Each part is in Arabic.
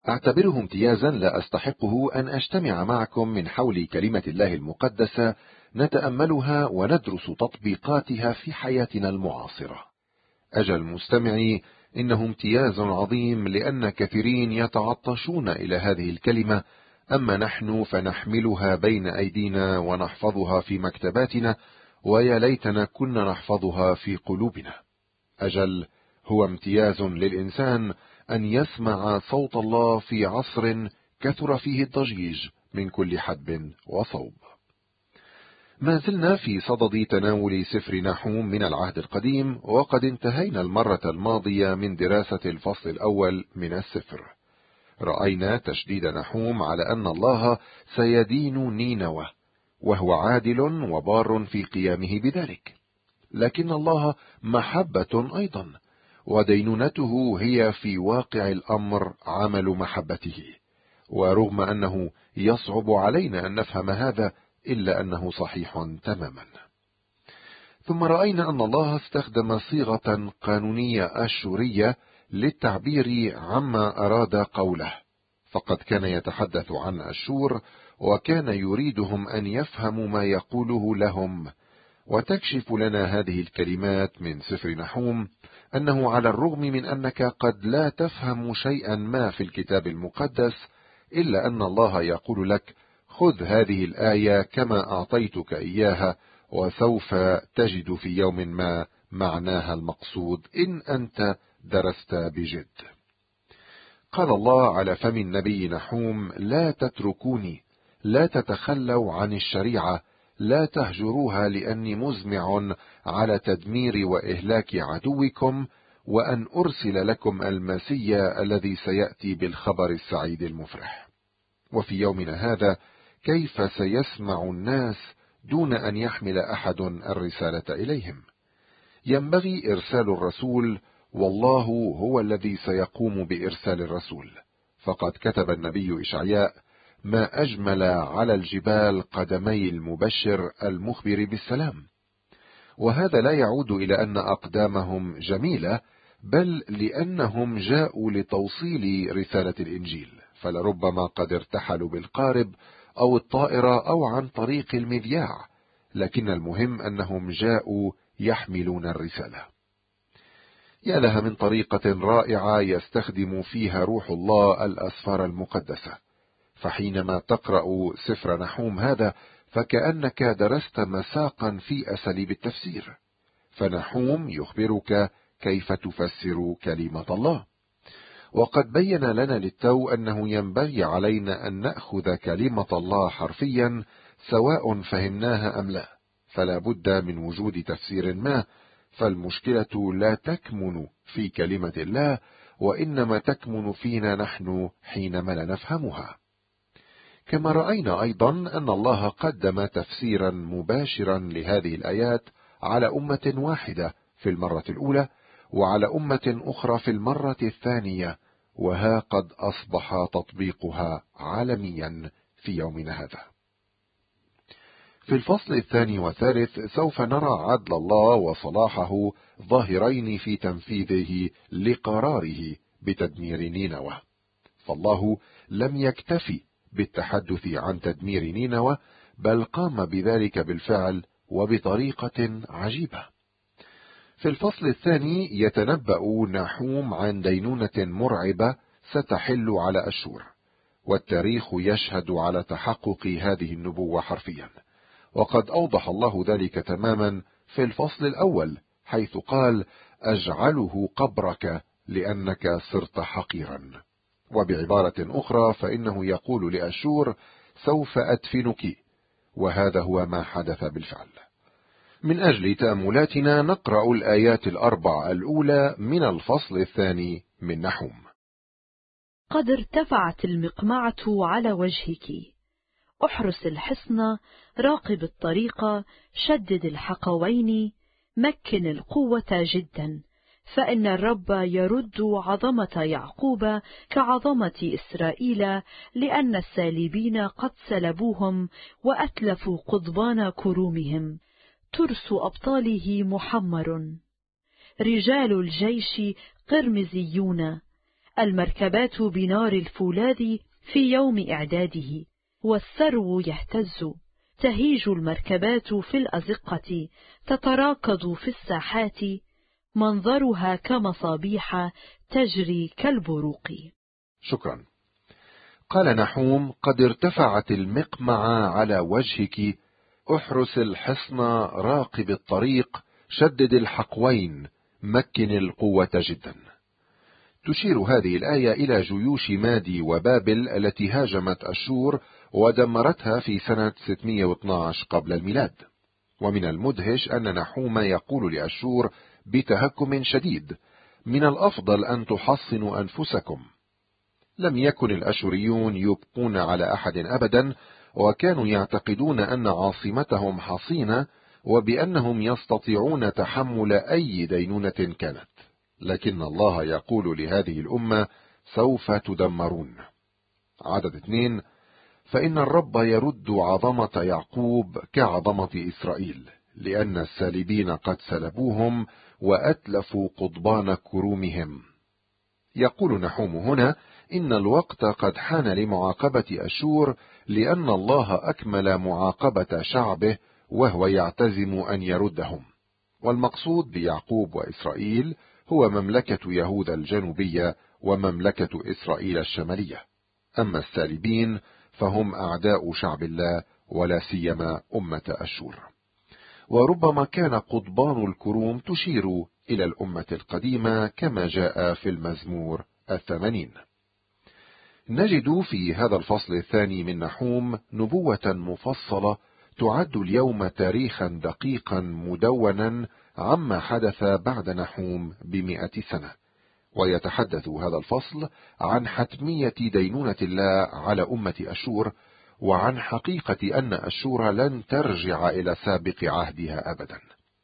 أعتبره امتيازا لا أستحقه أن أجتمع معكم من حول كلمة الله المقدسة نتأملها وندرس تطبيقاتها في حياتنا المعاصرة. أجل مستمعي، إنه امتياز عظيم لأن كثيرين يتعطشون إلى هذه الكلمة، أما نحن فنحملها بين أيدينا ونحفظها في مكتباتنا، ويا ليتنا كنا نحفظها في قلوبنا. أجل هو امتياز للإنسان أن يسمع صوت الله في عصر كثر فيه الضجيج من كل حدب وصوب. ما زلنا في صدد تناول سفر نحوم من العهد القديم، وقد انتهينا المرة الماضية من دراسة الفصل الأول من السفر. رأينا تشديد نحوم على أن الله سيدين نينوى، وهو عادل وبار في قيامه بذلك، لكن الله محبة أيضا، ودينونته هي في واقع الأمر عمل محبته. ورغم أنه يصعب علينا أن نفهم هذا، إلا أنه صحيح تماما. ثم رأينا أن الله استخدم صيغة قانونية أشورية للتعبير عما أراد قوله، فقد كان يتحدث عن أشور، وكان يريدهم أن يفهموا ما يقوله لهم. وتكشف لنا هذه الكلمات من سفر نحوم أنه على الرغم من أنك قد لا تفهم شيئا ما في الكتاب المقدس، إلا أن الله يقول لك: خذ هذه الآية كما أعطيتك إياها، وسوف تجد في يوم ما معناها المقصود إن أنت درست بجد. قال الله على فم النبي نحوم: لا تتركوني، لا تتخلوا عن الشريعة، لا تهجروها، لأني مزمع على تدمير وإهلاك عدوكم، وأن أرسل لكم المسيا الذي سيأتي بالخبر السعيد المفرح. وفي يومنا هذا كيف سيسمع الناس دون أن يحمل أحد الرسالة إليهم؟ ينبغي إرسال الرسول، والله هو الذي سيقوم بإرسال الرسول. فقد كتب النبي إشعياء: ما أجمل على الجبال قدمي المبشر المخبر بالسلام. وهذا لا يعود إلى أن أقدامهم جميلة، بل لأنهم جاءوا لتوصيل رسالة الإنجيل، فلربما قد ارتحلوا بالقارب أو الطائرة أو عن طريق المذياع، لكن المهم أنهم جاءوا يحملون الرسالة. يا لها من طريقة رائعة يستخدم فيها روح الله الأسفار المقدسة. فحينما تقرأ سفر نحوم هذا فكأنك درست مساقا في أساليب التفسير، فنحوم يخبرك كيف تفسر كلمة الله. وقد بين لنا للتو أنه ينبغي علينا أن نأخذ كلمة الله حرفيا سواء فهمناها أم لا، فلا بد من وجود تفسير ما. فالمشكلة لا تكمن في كلمة الله، وإنما تكمن فينا نحن حينما لا نفهمها. كما رأينا أيضا أن الله قدم تفسيرا مباشرا لهذه الآيات على أمة واحدة في المرة الأولى، وعلى أمة أخرى في المرة الثانية، وها قد أصبح تطبيقها عالميا في يومنا هذا. في الفصل الثاني والثالث سوف نرى عدل الله وصلاحه ظاهرين في تنفيذه لقراره بتدمير نينوى. فالله لم يكتفي بالتحدث عن تدمير نينوى، بل قام بذلك بالفعل وبطريقة عجيبة. في الفصل الثاني يتنبأ نحوم عن دينونة مرعبة ستحل على أشور، والتاريخ يشهد على تحقق هذه النبوة حرفيا، وقد أوضح الله ذلك تماما في الفصل الأول، حيث قال: أجعله قبرك لأنك صرت حقيرا. وبعبارة أخرى فإنه يقول لأشور: سوف أدفنك، وهذا هو ما حدث بالفعل. من أجل تأملاتنا نقرأ الآيات الأربع الأولى من الفصل الثاني من نحوم. قد ارتفعت المقمعة على وجهك، احرس الحصن، راقب الطريق، شدد الحقوين، مكن القوة جدا، فإن الرب يرد عظمة يعقوب كعظمة إسرائيل، لأن السالبين قد سلبوهم وأتلفوا قضبان كرومهم. ترس أبطاله محمر، رجال الجيش قرمزيون، المركبات بنار الفولاذ في يوم إعداده، والثرو يهتز، تهيج المركبات في الأزقة، تتراكض في الساحات، منظرها كمصابيح تجري كالبروق. شكرا. قال نحوم: قد ارتفعت المقمعة على وجهك، احرس الحصن، راقب الطريق، شدد الحقوين، مكن القوة جدا. تشير هذه الآية إلى جيوش مادي وبابل التي هاجمت أشور ودمرتها في سنة 612 قبل الميلاد. ومن المدهش أن نحوم يقول لأشور بتهكم شديد: من الأفضل أن تحصنوا أنفسكم. لم يكن الأشوريون يبقون على أحد أبدا، وكانوا يعتقدون أن عاصمتهم حصينة، وبأنهم يستطيعون تحمل أي دينونة كانت. لكن الله يقول لهذه الأمة: سوف تدمرون. عدد 2: فإن الرب يرد عظمة يعقوب كعظمة إسرائيل، لأن السالبين قد سلبوهم وأتلفوا قضبان كرومهم. يقول نحوم هنا إن الوقت قد حان لمعاقبة أشور، لأن الله أكمل معاقبة شعبه وهو يعتزم أن يردهم. والمقصود بيعقوب وإسرائيل هو مملكة يهوذا الجنوبية ومملكة إسرائيل الشمالية. أما السالبين فهم أعداء شعب الله، ولا سيما أمة أشور. وربما كان قضبان الكروم تشير إلى الأمة القديمة كما جاء في المزمور 80. نجد في هذا الفصل الثاني من نحوم نبوة مفصلة تعد اليوم تاريخا دقيقا مدونا عما حدث بعد نحوم ب100 سنة. ويتحدث هذا الفصل عن حتمية دينونة الله على أمة أشور، وعن حقيقة أن أشور لن ترجع إلى سابق عهدها أبدا.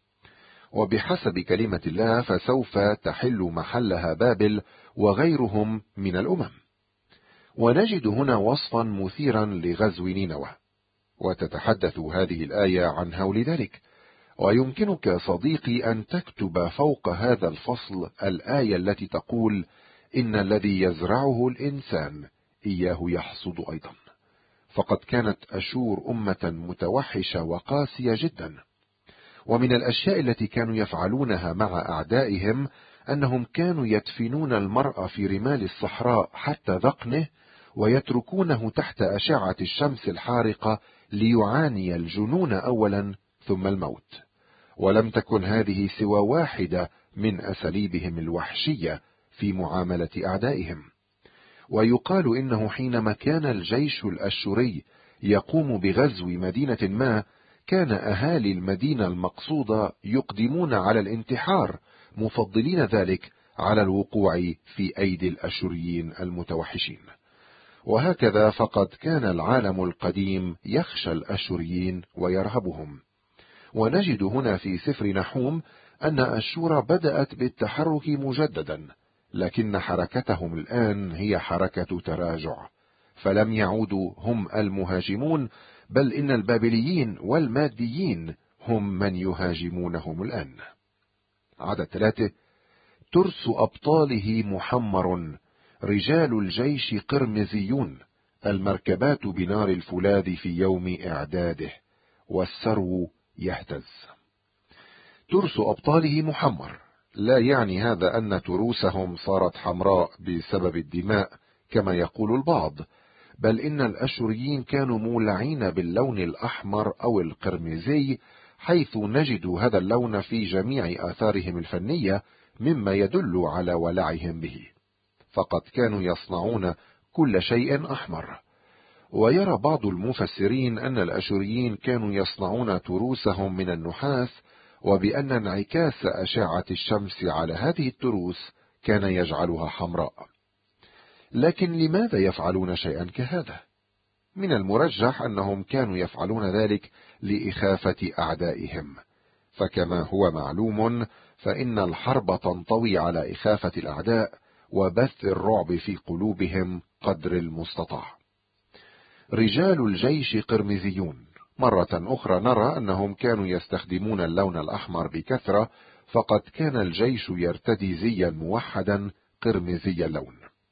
وبحسب كلمة الله فسوف تحل محلها بابل وغيرهم من الأمم. ونجد هنا وصفا مثيرا لغزو نينوى، وتتحدث هذه الآية عن هول ذلك. ويمكنك صديقي أن تكتب فوق هذا الفصل الآية التي تقول: إن الذي يزرعه الإنسان إياه يحصد أيضا. فقد كانت أشور أمة متوحشة وقاسية جدا. ومن الأشياء التي كانوا يفعلونها مع أعدائهم أنهم كانوا يدفنون المرء في رمال الصحراء حتى ذقنه، ويتركونه تحت أشعة الشمس الحارقة ليعاني الجنون أولا ثم الموت. ولم تكن هذه سوى واحدة من أساليبهم الوحشية في معاملة أعدائهم. ويقال إنه حينما كان الجيش الأشوري يقوم بغزو مدينة ما، كان أهالي المدينة المقصودة يقدمون على الانتحار، مفضلين ذلك على الوقوع في أيدي الأشوريين المتوحشين. وهكذا فقد كان العالم القديم يخشى الأشوريين ويرهبهم. ونجد هنا في سفر نحوم أن أشور بدأت بالتحرك مجددا، لكن حركتهم الآن هي حركة تراجع، فلم يعودوا هم المهاجمون، بل إن البابليين والماديين هم من يهاجمونهم الآن. عدد 3: ترس أبطاله محمر، رجال الجيش قرمزيون، المركبات بنار الفولاذ في يوم إعداده، والثرو يهتز. ترس أبطاله محمر لا يعني هذا أن تروسهم صارت حمراء بسبب الدماء كما يقول البعض، بل إن الأشوريين كانوا مولعين باللون الأحمر أو القرمزي، حيث نجد هذا اللون في جميع آثارهم الفنية، مما يدل على ولعهم به. فقد كانوا يصنعون كل شيء أحمر. ويرى بعض المفسرين أن الأشوريين كانوا يصنعون تروسهم من النحاس، وبأن انعكاس أشعة الشمس على هذه التروس كان يجعلها حمراء. لكن لماذا يفعلون شيئا كهذا؟ من المرجح أنهم كانوا يفعلون ذلك لإخافة أعدائهم، فكما هو معلوم فإن الحرب تنطوي على إخافة الأعداء وبث الرعب في قلوبهم قدر المستطاع. رجال الجيش قرمزيون، مرة أخرى نرى أنهم كانوا يستخدمون اللون الأحمر بكثرة، فقد كان الجيش يرتدي زيا موحدا قرمزي اللون.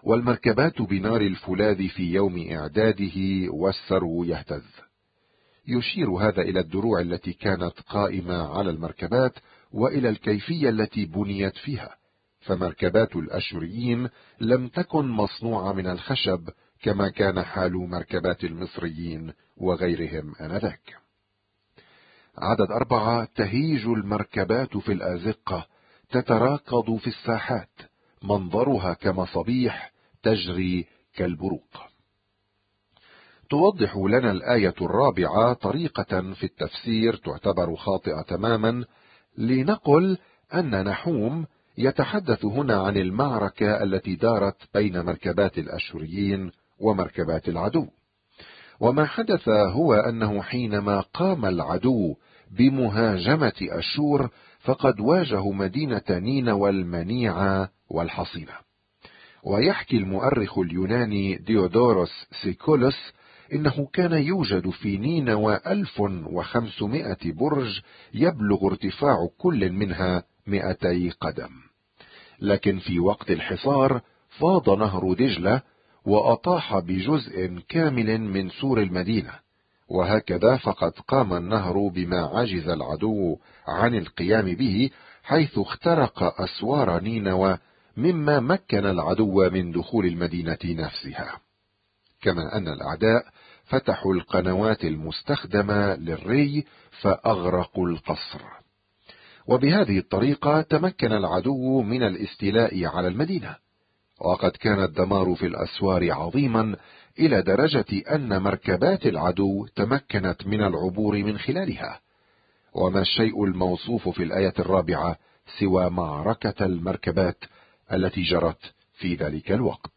والمركبات بنار الفولاذ في يوم إعداده والسرو يهتز. يشير هذا إلى الدروع التي كانت قائمة على المركبات وإلى الكيفية التي بنيت فيها، فمركبات الأشوريين لم تكن مصنوعة من الخشب كما كان حال مركبات المصريين وغيرهم آنذاك. عدد 4: تهيج المركبات في الأزقة تتراكض في الساحات، منظرها كمصابيح تجري كالبروق. توضح لنا الآية 4 طريقة في التفسير تعتبر خاطئة تماما، لنقل أن نحوم يتحدث هنا عن المعركة التي دارت بين مركبات الأشوريين ومركبات العدو. وما حدث هو أنه حينما قام العدو بمهاجمة أشور فقد واجهوا مدينة نينوى المنيعة والحصينة. ويحكي المؤرخ اليوناني ديودوروس سيكولوس إنه كان يوجد في نينوى 1500 برج يبلغ ارتفاع كل منها 200 قدم، لكن في وقت الحصار فاض نهر دجلة وأطاح بجزء كامل من سور المدينة، وهكذا فقد قام النهر بما عجز العدو عن القيام به، حيث اخترق أسوار نينوى مما مكن العدو من دخول المدينة نفسها. كما أن الأعداء فتحوا القنوات المستخدمة للري فأغرقوا القصر، وبهذه الطريقة تمكن العدو من الاستيلاء على المدينة. وقد كان الدمار في الأسوار عظيما إلى درجة أن مركبات العدو تمكنت من العبور من خلالها. وما الشيء الموصوف في الآية 4 سوى معركة المركبات التي جرت في ذلك الوقت.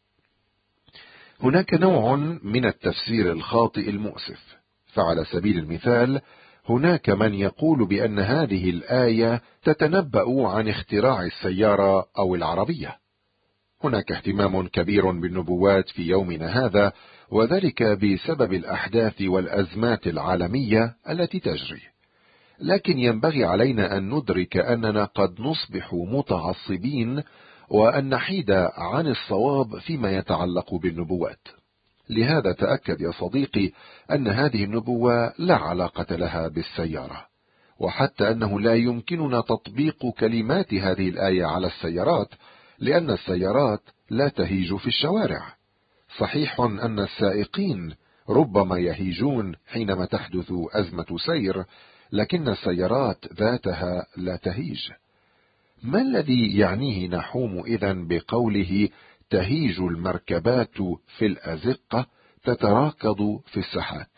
هناك نوع من التفسير الخاطئ المؤسف، فعلى سبيل المثال هناك من يقول بأن هذه الآية تتنبأ عن اختراع السيارة أو العربية. هناك اهتمام كبير بالنبوات في يومنا هذا، وذلك بسبب الأحداث والأزمات العالمية التي تجري، لكن ينبغي علينا أن ندرك أننا قد نصبح متعصبين وأن نحيد عن الصواب فيما يتعلق بالنبوات. لهذا تأكد يا صديقي أن هذه النبوة لا علاقة لها بالسيارة، وحتى أنه لا يمكننا تطبيق كلمات هذه الآية على السيارات، لأن السيارات لا تهيج في الشوارع. صحيح أن السائقين ربما يهيجون حينما تحدث أزمة سير، لكن السيارات ذاتها لا تهيج. ما الذي يعنيه نحوم إذن بقوله تهيج المركبات في الأزقة تتراكض في الساحات؟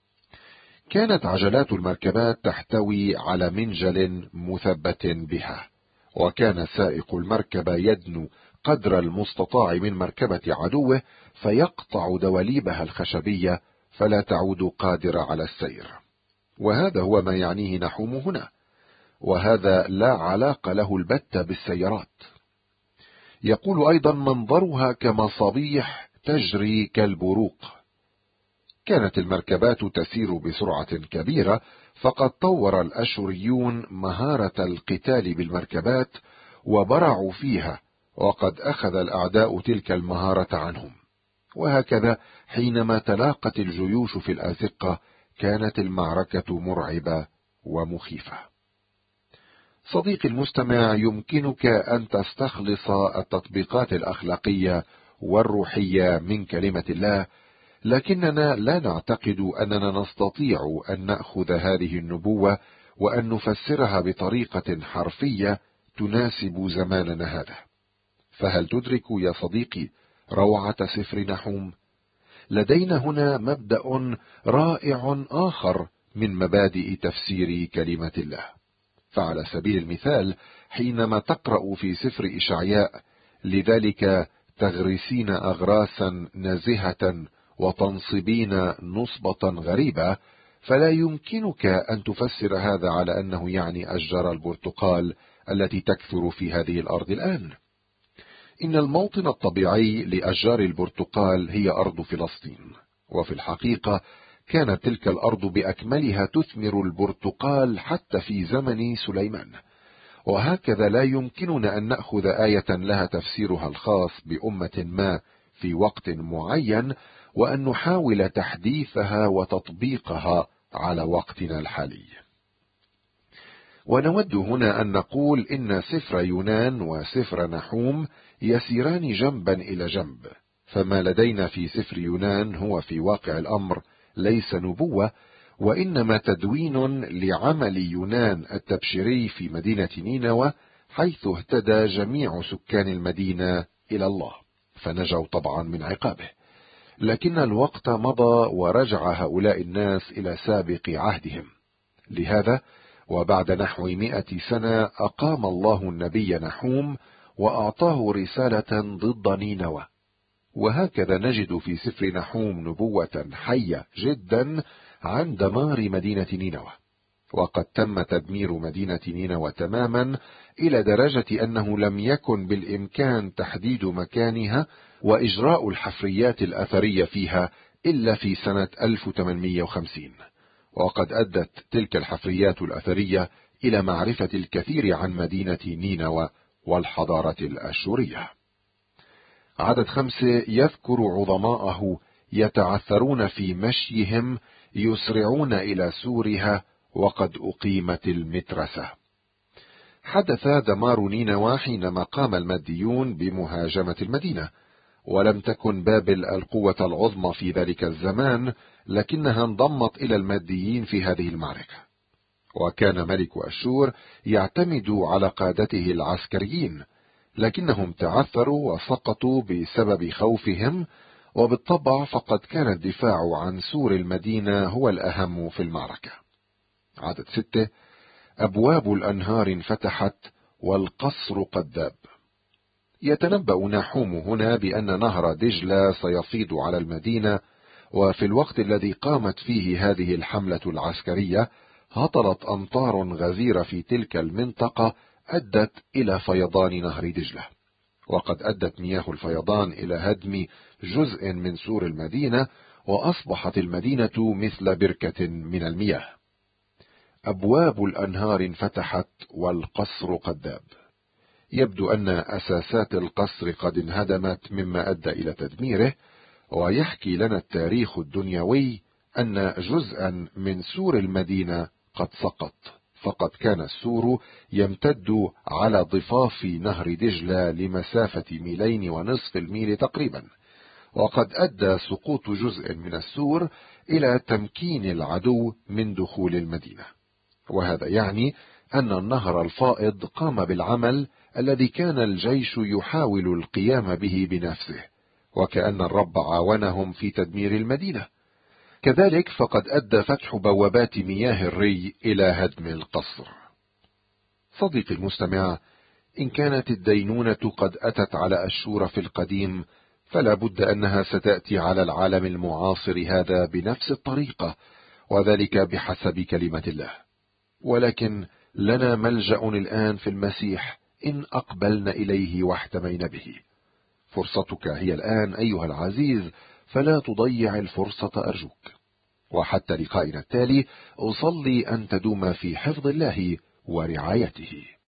كانت عجلات المركبات تحتوي على منجل مثبت بها، وكان سائق المركبة يدنو قدر المستطاع من مركبة عدوه فيقطع دواليبها الخشبية فلا تعود قادرة على السير. وهذا هو ما يعنيه نحوم هنا، وهذا لا علاقة له البتة بالسيارات. يقول أيضا منظرها كمصابيح تجري كالبروق. كانت المركبات تسير بسرعة كبيرة، فقد طور الأشوريون مهارة القتال بالمركبات وبرعوا فيها، وقد أخذ الأعداء تلك المهارة عنهم. وهكذا حينما تلاقت الجيوش في الأزقة كانت المعركة مرعبة ومخيفة. صديقي المستمع، يمكنك أن تستخلص التطبيقات الأخلاقية والروحية من كلمة الله، لكننا لا نعتقد أننا نستطيع أن نأخذ هذه النبوة وأن نفسرها بطريقة حرفية تناسب زماننا هذا. فهل تدرك يا صديقي روعة سفر نحوم؟ لدينا هنا مبدأ رائع آخر من مبادئ تفسير كلمة الله. فعلى سبيل المثال حينما تقرأ في سفر إشعياء لذلك تغرسين أغراسا نزهة وتنصبين نصبة غريبة، فلا يمكنك أن تفسر هذا على أنه يعني أشجار البرتقال التي تكثر في هذه الأرض الآن. إن الموطن الطبيعي لأشجار البرتقال هي أرض فلسطين، وفي الحقيقة كانت تلك الأرض بأكملها تثمر البرتقال حتى في زمن سليمان. وهكذا لا يمكننا أن نأخذ آية لها تفسيرها الخاص بأمة ما في وقت معين وأن نحاول تحديثها وتطبيقها على وقتنا الحالي. ونود هنا أن نقول إن سفر يونان وسفر نحوم يسيران جنبا إلى جنب، فما لدينا في سفر يونان هو في واقع الأمر ليس نبوة، وإنما تدوين لعمل يونان التبشيري في مدينة نينوى، حيث اهتدى جميع سكان المدينة إلى الله، فنجوا طبعا من عقابه. لكن الوقت مضى ورجع هؤلاء الناس إلى سابق عهدهم. لهذا وبعد نحو 100 سنة أقام الله النبي نحوم وأعطاه رسالة ضد نينوى. وهكذا نجد في سفر نحوم نبوة حية جدا عن دمار مدينة نينوى، وقد تم تدمير مدينة نينوى تماما إلى درجة أنه لم يكن بالإمكان تحديد مكانها وإجراء الحفريات الأثرية فيها إلا في سنة 1850. وقد أدت تلك الحفريات الأثرية إلى معرفة الكثير عن مدينة نينوى والحضارة الأشورية. عدد 5 يذكر عظماءه يتعثرون في مشيهم يسرعون إلى سورها وقد أقيمت المترسة. حدث دمار نينوى حينما قام الماديون بمهاجمة المدينة، ولم تكن بابل القوة العظمى في ذلك الزمان، لكنها انضمت إلى الماديين في هذه المعركة. وكان ملك أشور يعتمد على قادته العسكريين، لكنهم تعثروا وسقطوا بسبب خوفهم، وبالطبع فقد كان الدفاع عن سور المدينة هو الأهم في المعركة. عدد 6 أبواب الأنهار انفتحت والقصر قد داب. يتنبأ نحوم هنا بأن نهر دجلة سيفيض على المدينة، وفي الوقت الذي قامت فيه هذه الحملة العسكرية هطلت أمطار غزيرة في تلك المنطقة أدت إلى فيضان نهر دجلة، وقد أدت مياه الفيضان إلى هدم جزء من سور المدينة، وأصبحت المدينة مثل بركة من المياه. أبواب الأنهار انفتحت والقصر قد داب. يبدو أن أساسات القصر قد انهدمت مما أدى إلى تدميره، ويحكي لنا التاريخ الدنيوي أن جزءا من سور المدينة قد سقط، فقد كان السور يمتد على ضفاف نهر دجلة لمسافة 2.5 ميل تقريبا، وقد أدى سقوط جزء من السور إلى تمكين العدو من دخول المدينة. وهذا يعني أن النهر الفائض قام بالعمل الذي كان الجيش يحاول القيام به بنفسه، وكأن الرب عاونهم في تدمير المدينة. كذلك فقد أدى فتح بوابات مياه الري إلى هدم القصر. صديقي المستمع، إن كانت الدينونة قد أتت على أشور في القديم، فلا بد أنها ستأتي على العالم المعاصر هذا بنفس الطريقة، وذلك بحسب كلمة الله. ولكن لنا ملجأ الآن في المسيح إن أقبلنا إليه واحتمينا به. فرصتك هي الآن أيها العزيز، فلا تضيع الفرصة أرجوك. وحتى لقائنا التالي أصلي أن تدوم في حفظ الله ورعايته.